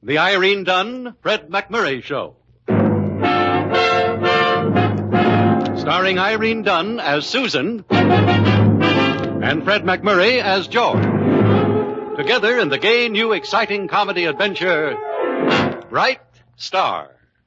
The Irene Dunn, Fred McMurray Show. Starring Irene Dunn as Susan and Fred McMurray as George. Together in the gay, new, exciting comedy adventure, Bright Star.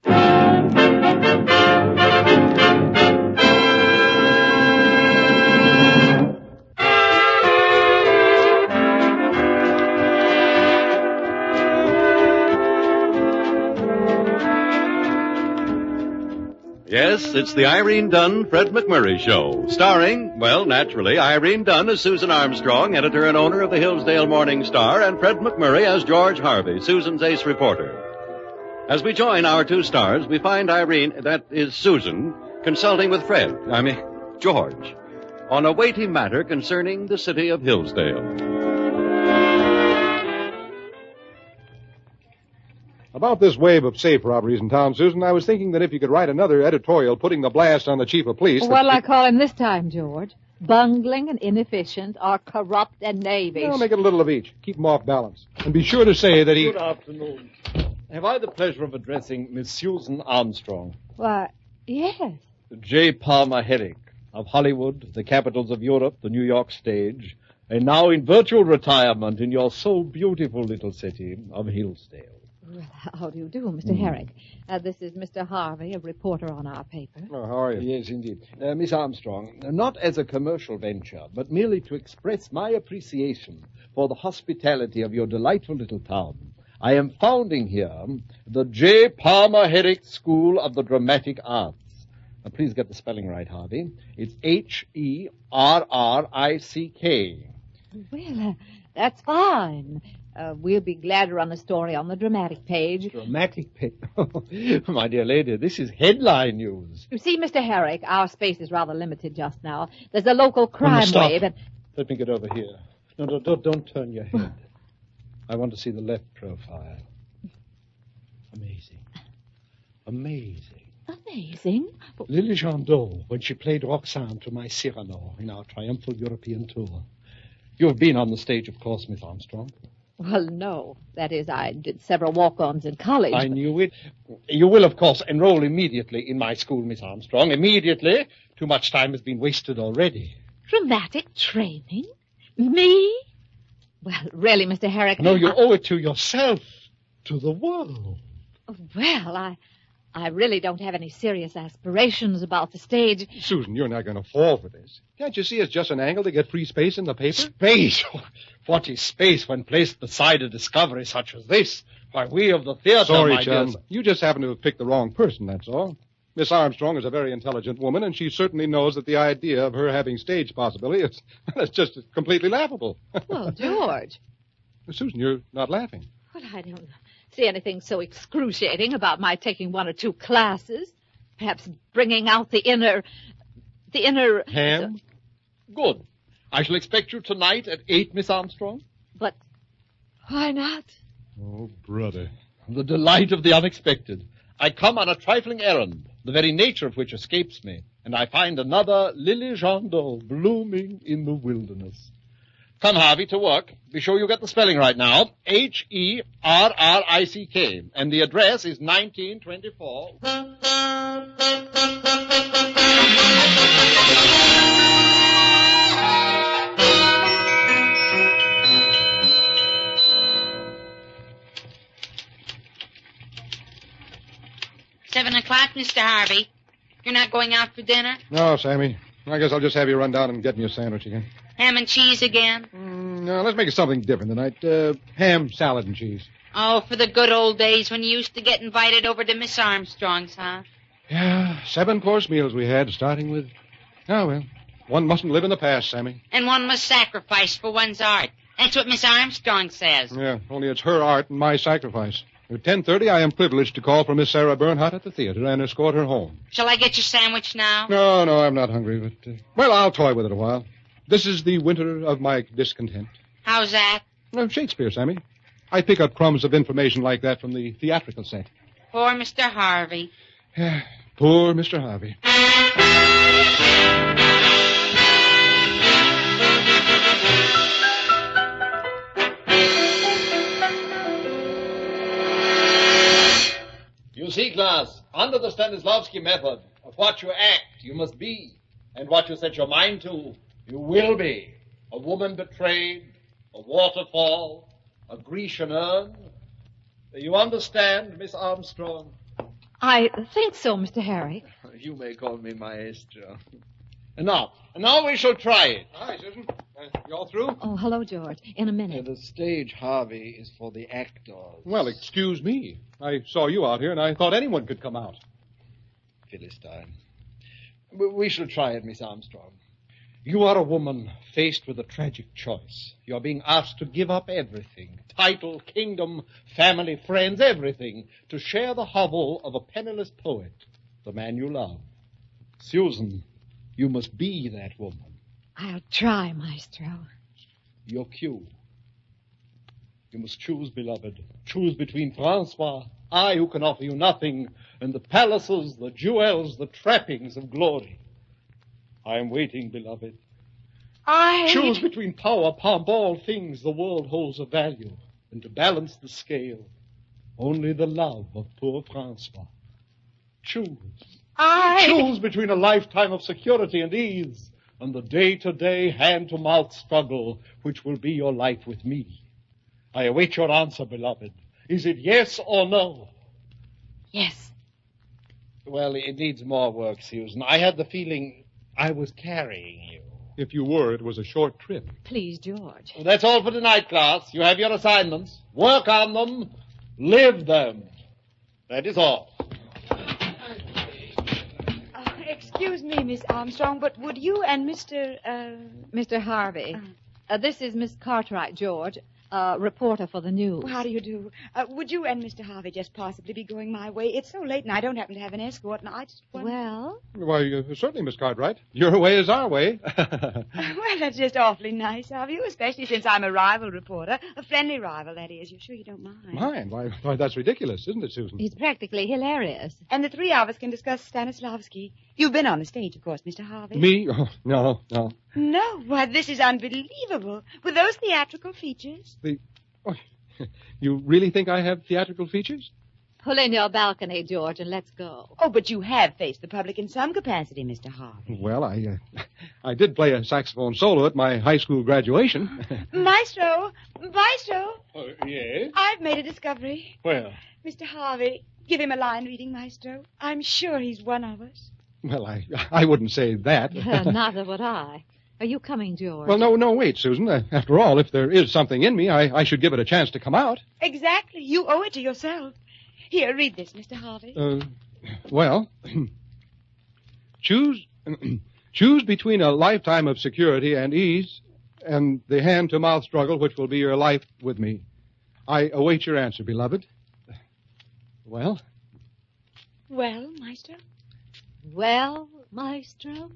Yes, it's the Irene Dunn, Fred McMurray Show, starring, well, naturally, Irene Dunn as Susan Armstrong, editor and owner of the Hillsdale Morning Star, and Fred McMurray as George Harvey, Susan's ace reporter. As we join our two stars, we find Irene, that is Susan, consulting with George, on a weighty matter concerning the city of Hillsdale. About this wave of safe robberies in town, Susan, I was thinking that if you could write another editorial putting the blast on the chief of police... What'll I call him this time, George? Bungling and inefficient, or corrupt and knavish? Well, make it a little of each. Keep him off balance. And be sure to say that he... Good afternoon. Have I the pleasure of addressing Miss Susan Armstrong? Why, yes. J. Palmer Herrick of Hollywood, the capitals of Europe, the New York stage, and now in virtual retirement in your so beautiful little city of Hillsdale. Well, how do you do, Mr. Herrick? This is Mr. Harvey, a reporter on our paper. Oh, how are you? Yes, indeed. Miss Armstrong, not as a commercial venture, but merely to express my appreciation for the hospitality of your delightful little town, I am founding here the J. Palmer Herrick School of the Dramatic Arts. Now, please get the spelling right, Harvey. It's Herrick. Well, that's fine. We'll be glad to run a story on the dramatic page. Dramatic page? My dear lady, this is headline news. You see, Mr. Herrick, our space is rather limited just now. There's a local crime wave and... Let me get over here. No, don't turn your head. I want to see the left profile. Amazing. Amazing? Lily Jandot, when she played Roxane to my Cyrano in our triumphal European tour. You have been on the stage, of course, Miss Armstrong. Well, no. That is, I did several walk-ons in college. I knew it. You will, of course, enroll immediately in my school, Miss Armstrong. Immediately. Too much time has been wasted already. Dramatic training? Me? Well, really, Mr. Herrick... No, you owe it to yourself, to the world. Well, I really don't have any serious aspirations about the stage. Susan, you're not going to fall for this. Can't you see it's just an angle to get free space in the paper? Space? What is space when placed beside a discovery such as this? Why, we of the theater, Sorry, chum. You just happen to have picked the wrong person, that's all. Miss Armstrong is a very intelligent woman, and she certainly knows that the idea of her having stage possibility is just completely laughable. Well, George. Susan, you're not laughing. Well, I don't see anything so excruciating about my taking one or two classes. Perhaps bringing out the inner... Ham? Good. I shall expect you tonight at 8, Miss Armstrong. But why not? Oh, brother. The delight of the unexpected. I come on a trifling errand, the very nature of which escapes me, and I find another Lily Jandot blooming in the wilderness. Come, Harvey, to work. Be sure you get the spelling right now. Herrick, and the address is 1924. 7 o'clock, Mr. Harvey. You're not going out for dinner? No, Sammy. I guess I'll just have you run down and get me a sandwich again. Ham and cheese again? No, let's make it something different tonight. Ham, salad, and cheese. Oh, for the good old days when you used to get invited over to Miss Armstrong's, huh? Yeah, 7-course meals we had, starting with... Oh, well, one mustn't live in the past, Sammy. And one must sacrifice for one's art. That's what Miss Armstrong says. Yeah, only it's her art and my sacrifice. At 10:30, I am privileged to call for Miss Sarah Bernhardt at the theater and escort her home. Shall I get your sandwich now? No, I'm not hungry, but... well, I'll toy with it a while. This is the winter of my discontent. How's that? Well, Shakespeare, Sammy. I pick up crumbs of information like that from the theatrical set. Poor Mr. Harvey. Poor Mr. Harvey. You see, class, under the Stanislavski method of what you act, you must be, and what you set your mind to, you will be. A woman betrayed, a waterfall, a Grecian urn. You understand, Miss Armstrong? I think so, Mr. Harry. You may call me Maestro. And now we shall try it. Hi, Susan. You all through? Oh, hello, George. In a minute. The stage, Harvey, is for the actors. Well, excuse me. I saw you out here, and I thought anyone could come out. Philistine. We shall try it, Miss Armstrong. You are a woman faced with a tragic choice. You're being asked to give up everything. Title, kingdom, family, friends, everything. To share the hovel of a penniless poet, the man you love. Susan, you must be that woman. I'll try, Maestro. Your cue. You must choose, beloved. Choose between Francois, I who can offer you nothing, and the palaces, the jewels, the trappings of glory. I am waiting, beloved. Choose between power, pomp, all things the world holds of value, and to balance the scale, only the love of poor Francois. Choose. Choose between a lifetime of security and ease and the day-to-day, hand-to-mouth struggle which will be your life with me. I await your answer, beloved. Is it yes or no? Yes. Well, it needs more work, Susan. I had the feeling I was carrying you. If you were, it was a short trip. Please, George. Well, that's all for tonight, class. You have your assignments. Work on them. Live them. That is all. Excuse me, Miss Armstrong, but would you and Mr. Harvey. This is Miss Cartwright, George, reporter for the news. Well, how do you do? Would you and Mr. Harvey just possibly be going my way? It's so late, and I don't happen to have an escort, and I just wonder... Well? Why, certainly, Miss Cartwright. Your way is our way. Well, that's just awfully nice of you, especially since I'm a rival reporter. A friendly rival, that is. You're sure you don't mind? Mind? Why, that's ridiculous, isn't it, Susan? He's practically hilarious. And the three of us can discuss Stanislavski. You've been on the stage, of course, Mr. Harvey. Me? Oh, no. No? Why, this is unbelievable. With those theatrical features. You really think I have theatrical features? Pull in your balcony, George, and let's go. Oh, but you have faced the public in some capacity, Mr. Harvey. Well, I did play a saxophone solo at my high school graduation. Maestro! Yes? I've made a discovery. Well, Mr. Harvey, give him a line reading, Maestro. I'm sure he's one of us. Well, I wouldn't say that. Neither would I. Are you coming, George? Well, no, wait, Susan. After all, if there is something in me, I should give it a chance to come out. Exactly. You owe it to yourself. Here, read this, Mr. Harvey. Well, choose between a lifetime of security and ease and the hand-to-mouth struggle which will be your life with me. I await your answer, beloved. Well? Well, Maestro? Well, Maestro?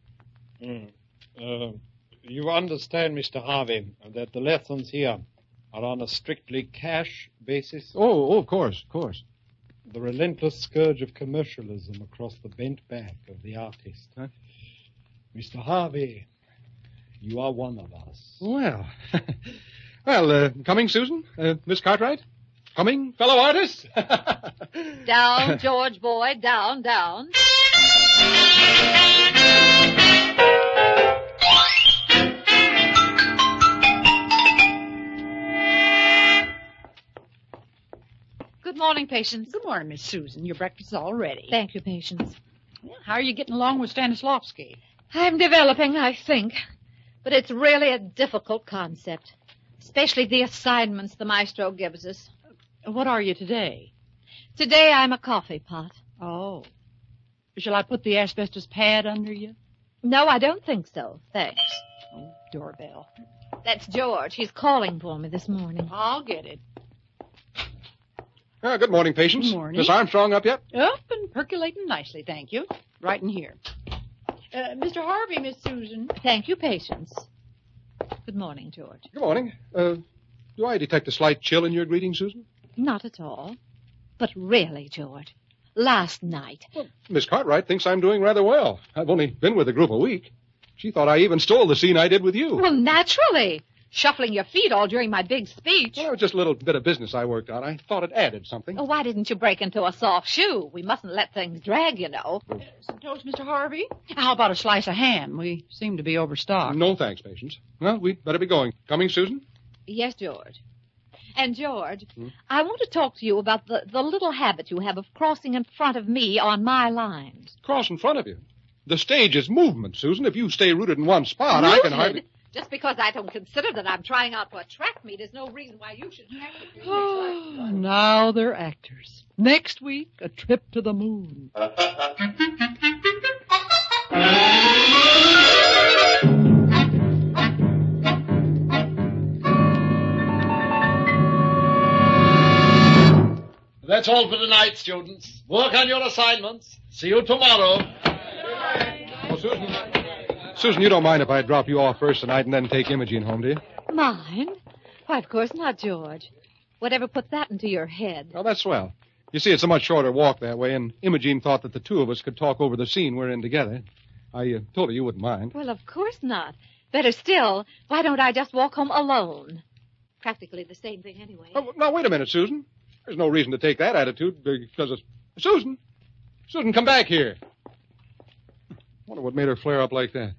You understand, Mr. Harvey, that the lessons here are on a strictly cash basis? Oh, of course. The relentless scourge of commercialism across the bent back of the artist. Huh? Mr. Harvey, you are one of us. Well, coming, Susan? Miss Cartwright? Coming, fellow artists? Down, George boy, down. Good morning, Patience. Good morning, Miss Susan. Your breakfast's all ready. Thank you, Patience. How are you getting along with Stanislavski? I'm developing, I think. But it's really a difficult concept, especially the assignments the maestro gives us. What are you today? Today I'm a coffee pot. Oh. Shall I put the asbestos pad under you? No, I don't think so. Thanks. Oh, doorbell. That's George. He's calling for me this morning. I'll get it. Good morning, Patience. Good morning. Miss Armstrong up yet? Up and percolating nicely, thank you. Right in here. Mr. Harvey, Miss Susan. Thank you, Patience. Good morning, George. Good morning. Do I detect a slight chill in your greeting, Susan? Not at all. But really, George, last night... Well, Miss Cartwright thinks I'm doing rather well. I've only been with the group a week. She thought I even stole the scene I did with you. Well, naturally. shuffling your feet all during my big speech. Well, it was just a little bit of business I worked out. I thought it added something. Oh, why didn't you break into a soft shoe? We mustn't let things drag, you know. Some toast, Mr. Harvey? How about a slice of ham? We seem to be overstocked. No thanks, Patience. Well, we'd better be going. Coming, Susan? Yes, George. And, George, I want to talk to you about the little habit you have of crossing in front of me on my lines. Cross in front of you. The stage is movement, Susan. If you stay rooted in one spot, I can hardly... Just because I don't consider that I'm trying out for a track meet is no reason why you should have to do Oh, now they're actors. Next week, a trip to the moon. That's all for tonight, students. Work on your assignments. See you tomorrow. Oh, Susan, you don't mind if I drop you off first tonight and then take Imogene home, do you? Mind? Why, of course not, George. Whatever put that into your head? Oh, that's swell. You see, it's a much shorter walk that way, and Imogene thought that the two of us could talk over the scene we're in together. I told her you wouldn't mind. Well, of course not. Better still, why don't I just walk home alone? Practically the same thing anyway. Oh, now, wait a minute, Susan. There's no reason to take that attitude because of... Susan! Susan, come back here. Wonder what made her flare up like that.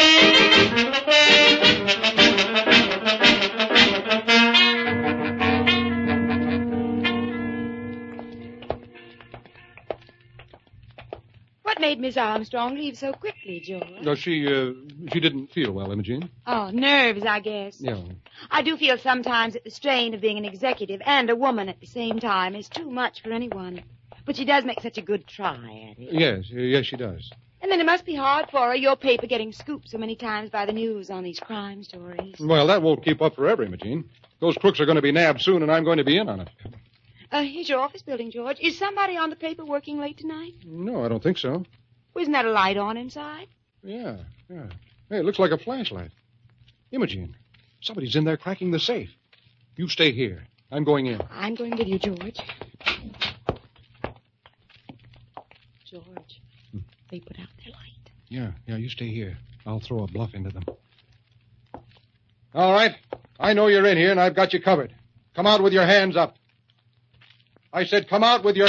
What made Miss Armstrong leave so quickly, George? No, she didn't feel well, Imogene. Oh, nerves, I guess. Yeah. I do feel sometimes that the strain of being an executive and a woman at the same time is too much for anyone. But she does make such a good try at it. Yes, she does. And then it must be hard for her, your paper getting scooped so many times by the news on these crime stories. Well, that won't keep up forever, Imogene. Those crooks are going to be nabbed soon, and I'm going to be in on it. Here's your office building, George. Is somebody on the paper working late tonight? No, I don't think so. Well, isn't that a light on inside? Yeah. Hey, it looks like a flashlight. Imogene, somebody's in there cracking the safe. You stay here. I'm going in. I'm going with you, George. George, they put out their light. Yeah, you stay here. I'll throw a bluff into them. All right. I know you're in here, and I've got you covered. Come out with your hands up. I said come out with your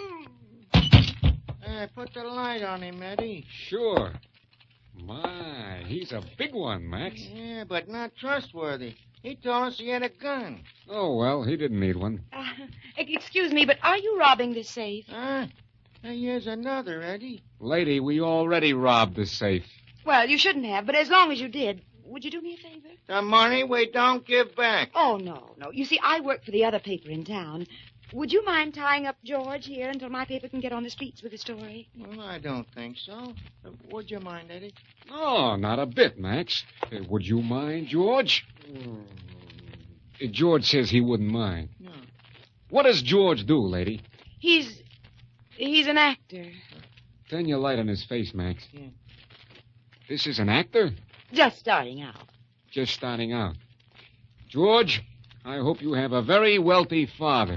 Put the light on him, Eddie. Sure. My, he's a big one, Max. Yeah, but not trustworthy. He told us he had a gun. Oh, well, he didn't need one. Excuse me, but are you robbing the safe? Here's another, Eddie. Lady, we already robbed the safe. Well, you shouldn't have, but as long as you did, would you do me a favor? The money we don't give back. Oh, no. You see, I work for the other paper in town. Would you mind tying up George here until my paper can get on the streets with the story? Well, I don't think so. Would you mind, Eddie? Oh, not a bit, Max. Would you mind, George? George says he wouldn't mind. No. What does George do, lady? He's an actor. Turn your light on his face, Max. Yeah. This is an actor? Just starting out. Just starting out. George, I hope you have a very wealthy father.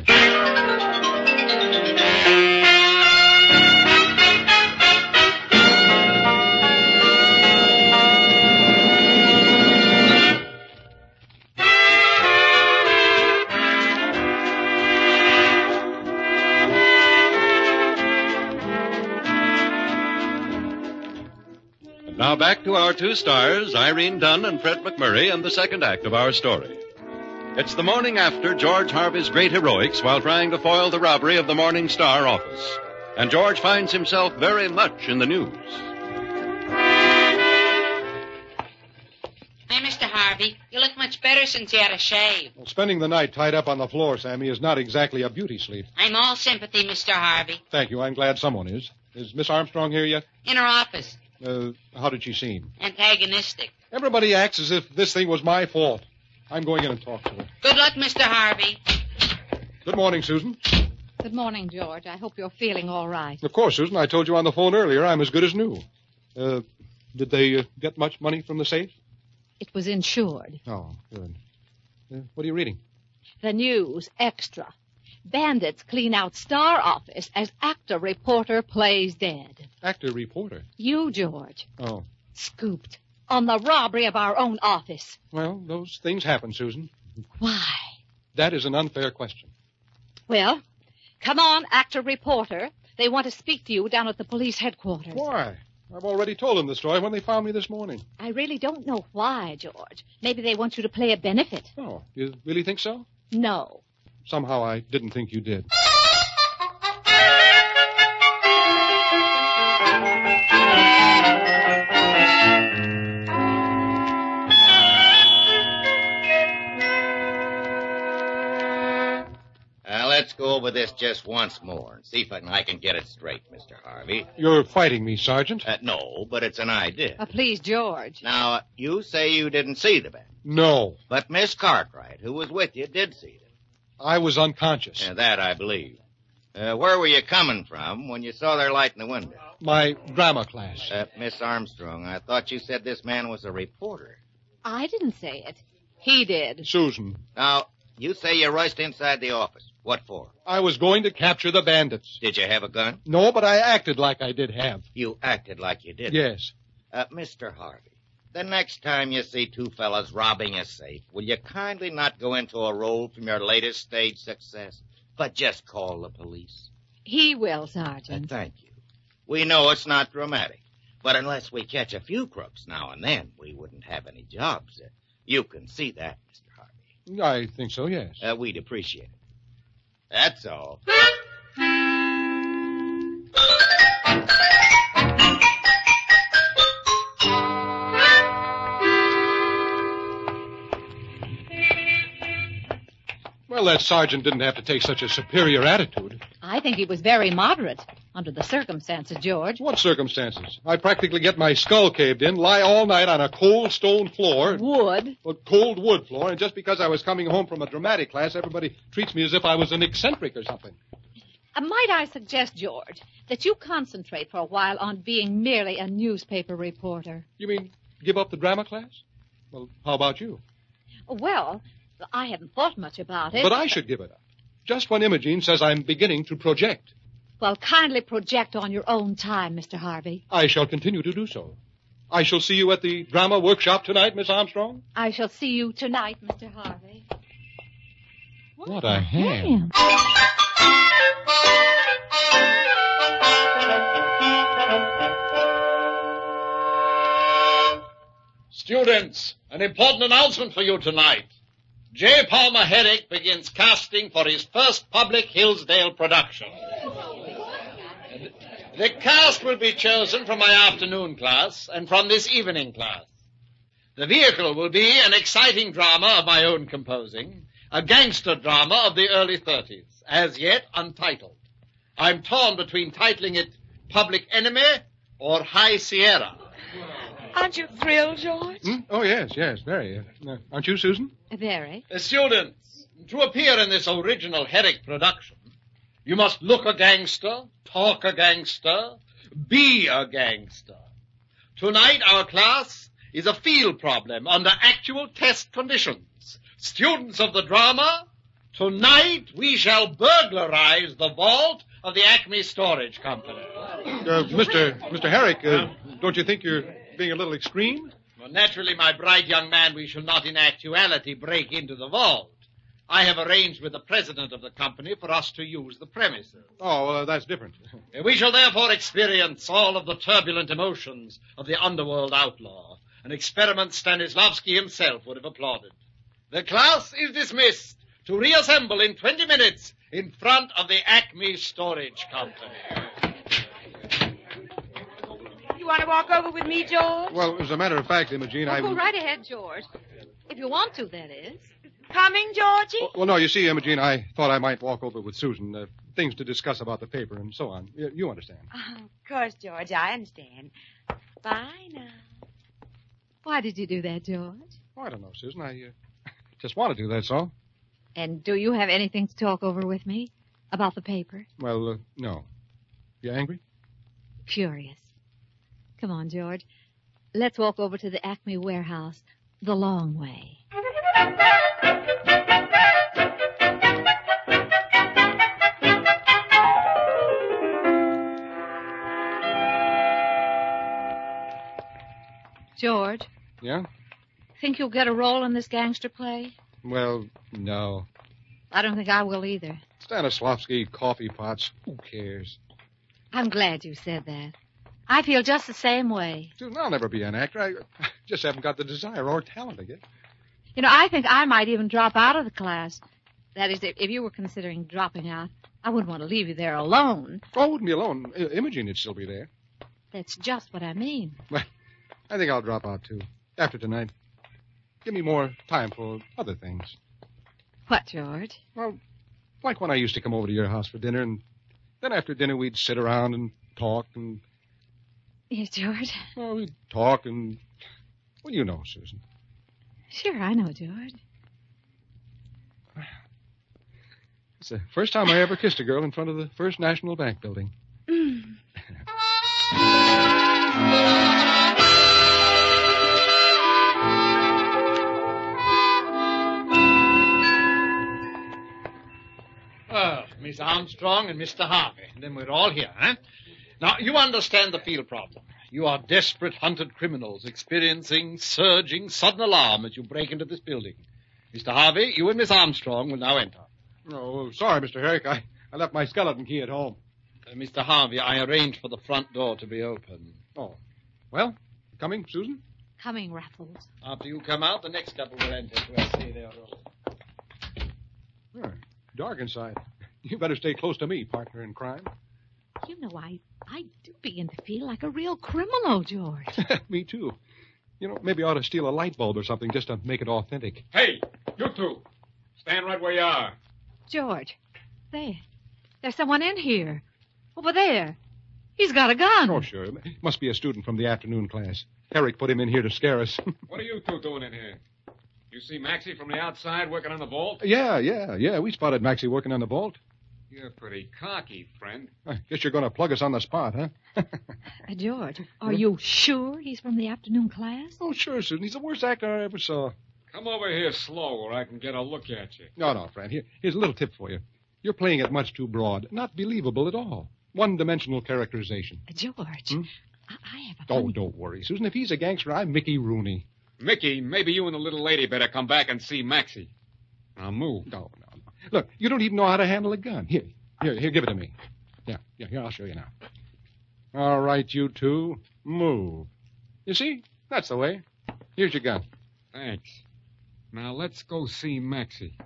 Now back to our two stars, Irene Dunn and Fred McMurray, and the second act of our story. It's the morning after George Harvey's great heroics while trying to foil the robbery of the Morning Star office. And George finds himself very much in the news. Hey, Mr. Harvey, you look much better since you had a shave. Well, spending the night tied up on the floor, Sammy, is not exactly a beauty sleep. I'm all sympathy, Mr. Harvey. Thank you. I'm glad someone is. Is Miss Armstrong here yet? In her office. How did she seem? Antagonistic. Everybody acts as if this thing was my fault. I'm going in and talk to her. Good luck, Mr. Harvey. Good morning, Susan. Good morning, George. I hope you're feeling all right. Of course, Susan. I told you on the phone earlier I'm as good as new. Did they get much money from the safe? It was insured. Oh, good. What are you reading? The news, extra. Bandits clean out Star office as actor-reporter plays dead. Actor-reporter? You, George. Oh. Scooped. on the robbery of our own office. Well, those things happen, Susan. Why? That is an unfair question. Well, come on, actor reporter. They want to speak to you down at the police headquarters. Why? I've already told them the story when they found me this morning. I really don't know why, George. Maybe they want you to play a benefit. Oh, you really think so? No. Somehow I didn't think you did. Let's go over this just once more and see if I can get it straight, Mr. Harvey. You're fighting me, Sergeant. No, but it's an idea. Please, George. Now, you say you didn't see the bandit. No. But Miss Cartwright, who was with you, did see them. I was unconscious. Yeah, that I believe. Where were you coming from when you saw their light in the window? My drama class. Miss Armstrong, I thought you said this man was a reporter. I didn't say it. He did. Susan. Now, you say you rushed inside the office. What for? I was going to capture the bandits. Did you have a gun? No, but I acted like I did have. You acted like you did? Yes. Mr. Harvey, the next time you see two fellas robbing a safe, will you kindly not go into a role from your latest stage success, but just call the police? He will, Sergeant. Thank you. We know it's not dramatic, but unless we catch a few crooks now and then, we wouldn't have any jobs. You can see that, Mr. Harvey. I think so, yes. We'd appreciate it. That's all. Well, that sergeant didn't have to take such a superior attitude. I think he was very moderate under the circumstances, George. What circumstances? I practically get my skull caved in, lie all night on a cold stone floor. Wood? A cold wood floor, and just because I was coming home from a dramatic class, everybody treats me as if I was an eccentric or something. Might I suggest, George, that you concentrate for a while on being merely a newspaper reporter? You mean give up the drama class? Well, how about you? Well, I haven't thought much about it. But I should give it up. Just when Imogene says I'm beginning to project. Well, kindly project on your own time, Mr. Harvey. I shall continue to do so. I shall see you at the drama workshop tonight, Miss Armstrong. I shall see you tonight, Mr. Harvey. What a ham. Students, an important announcement for you tonight. J. Palmer Herrick begins casting for his first public Hillsdale production. The cast will be chosen from my afternoon class and from this evening class. The vehicle will be an exciting drama of my own composing, a gangster drama of the early 30s, as yet untitled. I'm torn between titling it Public Enemy or High Sierra. Aren't you thrilled, George? Oh, yes, very. Aren't you, Susan? Very. Students, to appear in this original Herrick production, you must look a gangster, talk a gangster, be a gangster. Tonight, our class is a field problem under actual test conditions. Students of the drama, tonight we shall burglarize the vault of the Acme Storage Company. Mr. Herrick, don't you think you're being a little extreme? Well, naturally, my bright young man, we shall not in actuality break into the vault. I have arranged with the president of the company for us to use the premises. Oh, that's different. We shall therefore experience all of the turbulent emotions of the underworld outlaw, an experiment Stanislavski himself would have applauded. The class is dismissed to reassemble in 20 minutes in front of the Acme Storage Company. You want to walk over with me, George? Well, as a matter of fact, Imogene, Go right ahead, George. If you want to, that is. Coming, Georgie? Well, no, you see, Imogene, I thought I might walk over with Susan. Things to discuss about the paper and so on. You understand. Oh, of course, George, I understand. Bye now. Why did you do that, George? Oh, I don't know, Susan. I just want to do that, so. And do you have anything to talk over with me about the paper? Well, no. You angry? Furious. Come on, George. Let's walk over to the Acme warehouse the long way. George, Yeah? Think you'll get a role in this gangster play? Well, no. I don't think I will either. Stanislavski, coffee pots. Who cares? I'm glad you said that. I feel just the same way. Susan, I'll never be an actor. I just haven't got the desire or talent, I guess. You know, I think I might even drop out of the class. That is, if you were considering dropping out, I wouldn't want to leave you there alone. Oh, I wouldn't be alone. Imogene would still be there. That's just what I mean. Well, I think I'll drop out, too. After tonight. Give me more time for other things. What, George? Well, like when I used to come over to your house for dinner, and then after dinner we'd sit around and talk and... Yes, George? Well, we'd talk and... Well, you know, Susan. Sure, I know, George. It's the first time I ever kissed a girl in front of the First National Bank building. Miss Armstrong and Mr. Harvey. And then we're all here, huh? Now, you understand the field problem. You are desperate hunted criminals experiencing surging sudden alarm as you break into this building. Mr. Harvey, you and Miss Armstrong will now enter. Oh, sorry, Mr. Herrick. I left my skeleton key at home. Mr. Harvey, I arranged for the front door to be open. Oh. Well, coming, Susan? Coming, Raffles. After you come out, the next couple will enter to see their room. Dark inside. You better stay close to me, partner in crime. You know, I do begin to feel like a real criminal, George. Me, too. You know, maybe I ought to steal a light bulb or something just to make it authentic. Hey, you two. Stand right where you are. George, there's someone in here. Over there. He's got a gun. Oh, sure. Must be a student from the afternoon class. Herrick put him in here to scare us. What are you two doing in here? You see Maxie from the outside working on the vault? Yeah. We spotted Maxie working on the vault. You're pretty cocky, friend. I guess you're going to plug us on the spot, huh? George, are you sure he's from the afternoon class? Oh, sure, Susan. He's the worst actor I ever saw. Come over here slow where I can get a look at you. No, Fran. Here's a little tip for you. You're playing it much too broad. Not believable at all. One-dimensional characterization. George, I have a Oh, don't worry, Susan. If he's a gangster, I'm Mickey Rooney. Mickey, maybe you and the little lady better come back and see Maxie. Now move. No. Look, you don't even know how to handle a gun. Here, give it to me. Yeah, here, I'll show you now. All right, you two, move. You see? That's the way. Here's your gun. Thanks. Now let's go see Maxie.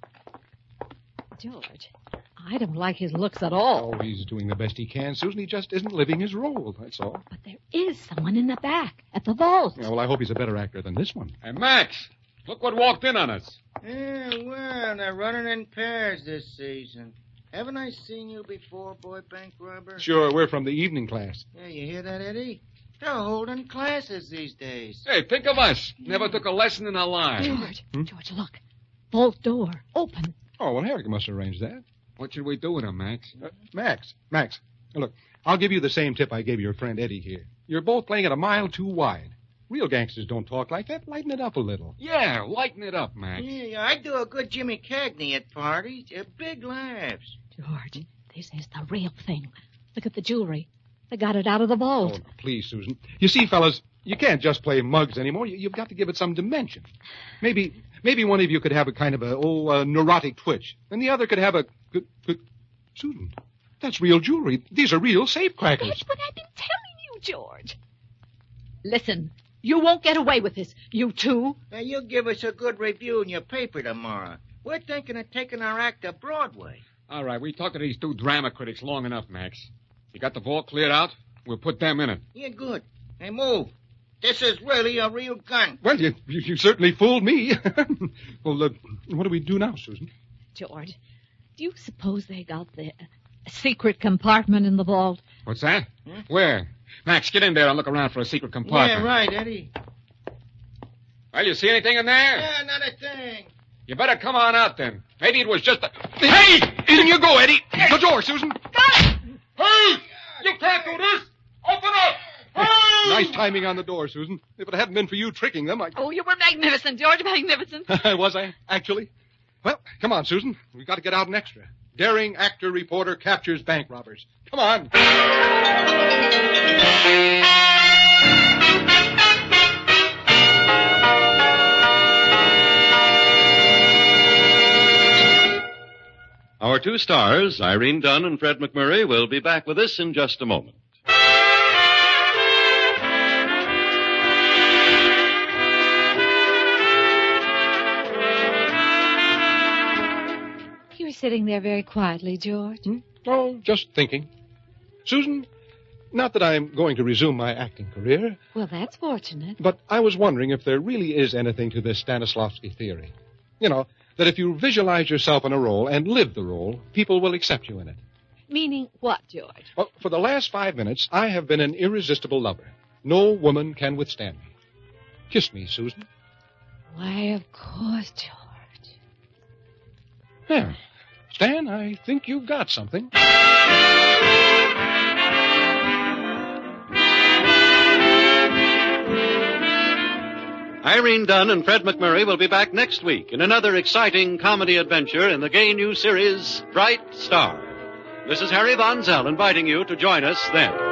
George, I don't like his looks at all. Oh, he's doing the best he can, Susan. He just isn't living his role, that's all. But there is someone in the back, at the vault. Yeah, well, I hope he's a better actor than this one. Hey, Max, look what walked in on us. Yeah, well, they're running in pairs this season. Haven't I seen you before, boy bank robber? Sure, we're from the evening class. Yeah, you hear that, Eddie? They're holding classes these days. Hey, think of us. Never took a lesson in our lives. George, look. Vault door, open. Oh, well, Herrick must have arranged that. What should we do with him, Max? Max, look, I'll give you the same tip I gave your friend Eddie here. You're both playing it a mile too wide. Real gangsters don't talk like that. Lighten it up a little. Yeah, lighten it up, Max. Yeah, I do a good Jimmy Cagney at parties. Big laughs. George, this is the real thing. Look at the jewelry. They got it out of the vault. Oh, no, please, Susan. You see, fellas, you can't just play mugs anymore. You've got to give it some dimension. Maybe one of you could have a kind of a neurotic twitch, and the other could have a good... Susan, that's real jewelry. These are real safecrackers. That's what I've been telling you, George. Listen, you won't get away with this, you two. Now, you'll give us a good review in your paper tomorrow. We're thinking of taking our act to Broadway. All right, we talked to these two drama critics long enough, Max. You got the vault cleared out? We'll put them in it. Yeah, good. Hey, move. This is really a real gun. Well, you certainly fooled me. Well, what do we do now, Susan? George, do you suppose they got the secret compartment in the vault? What's that? Where? Max, get in there and look around for a secret compartment. Yeah, right, Eddie. Well, you see anything in there? Yeah, not a thing. You better come on out, then. Maybe it was just a... Hey! In you go, Eddie! The door, Susan! Got it! Hey! You can't do this! Open up! Hey! Nice timing on the door, Susan. If it hadn't been for you tricking them, I... Oh, you were magnificent, George, magnificent. Was I, actually? Well, come on, Susan. We've got to get out an extra. Daring actor reporter captures bank robbers. Come on. Our two stars, Irene Dunn and Fred McMurray, will be back with us in just a moment. You were sitting there very quietly, George. Oh, just thinking. Susan, not that I'm going to resume my acting career, Well, that's fortunate. but I was wondering if there really is anything to this Stanislavski theory. You know, that if you visualize yourself in a role and live the role, people will accept you in it. Meaning what, George? Well, for the last 5 minutes, I have been an irresistible lover. No woman can withstand me. Kiss me, Susan. Why, of course, George. There. Stan, I think you've got something. Irene Dunn and Fred McMurray will be back next week in another exciting comedy adventure in the gay new series, Bright Star. This is Harry Von Zell inviting you to join us then.